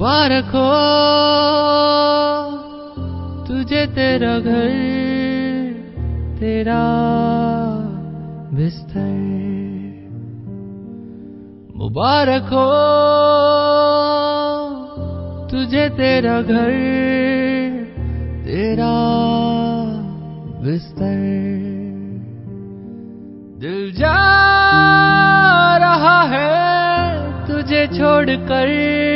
मुबारक हो तुझे तेरा घर, तेरा बिस्तर। मुबारक हो तुझे तेरा घर, तेरा बिस्तर। दिल जा रहा है तुझे छोड़कर,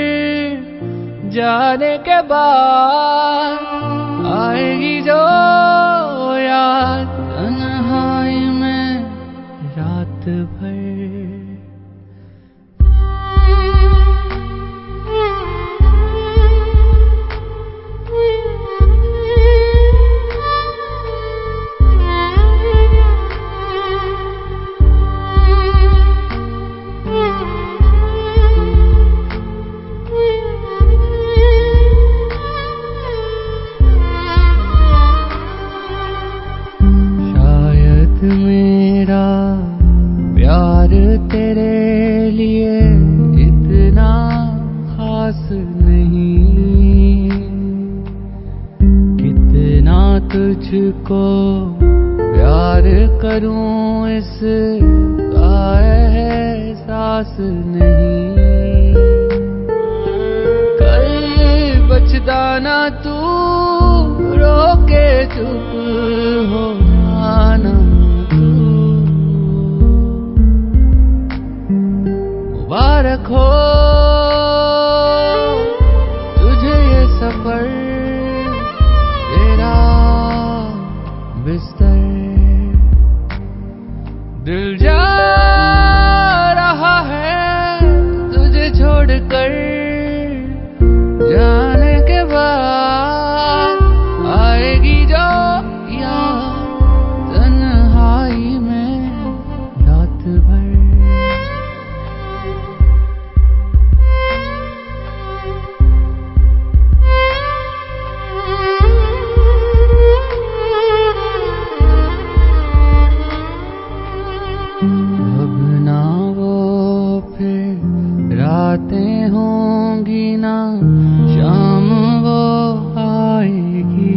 जाने के बाद आएगी जो याद तन्हाई में रात भर। मेरा प्यार तेरे लिए इतना खास नहीं, कितना तुझको प्यार करूं इसका एहसास नहीं। कल बचता ना तू रो के चुप हो जाना। मुबारक हो तुझे ये सफर, तेरा बिस्तर। दिल जा रहा है तुझे छोड़कर, जाने के बाद आएगी जो याद तन्हाई में रात भर। अब ना वो फिर रातें होंगी ना शाम वो आएगी,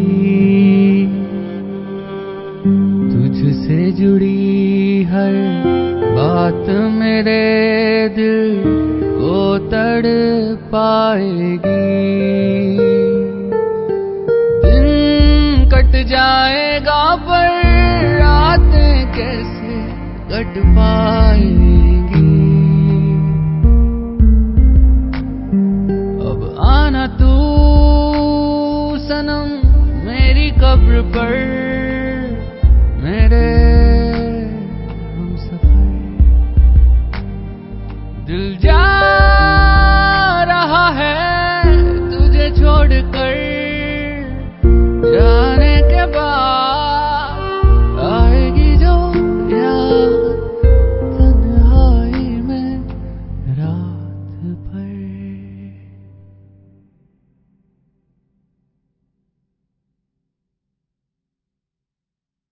तुझसे जुड़ी हर बात मेरे दिल को तड़पाएगी। दिन कट जाएगा पर रातें कैसे कट पाएगी। अब आना तू सनम मेरी कब्र पर, मेरे हमसफर। दिल जा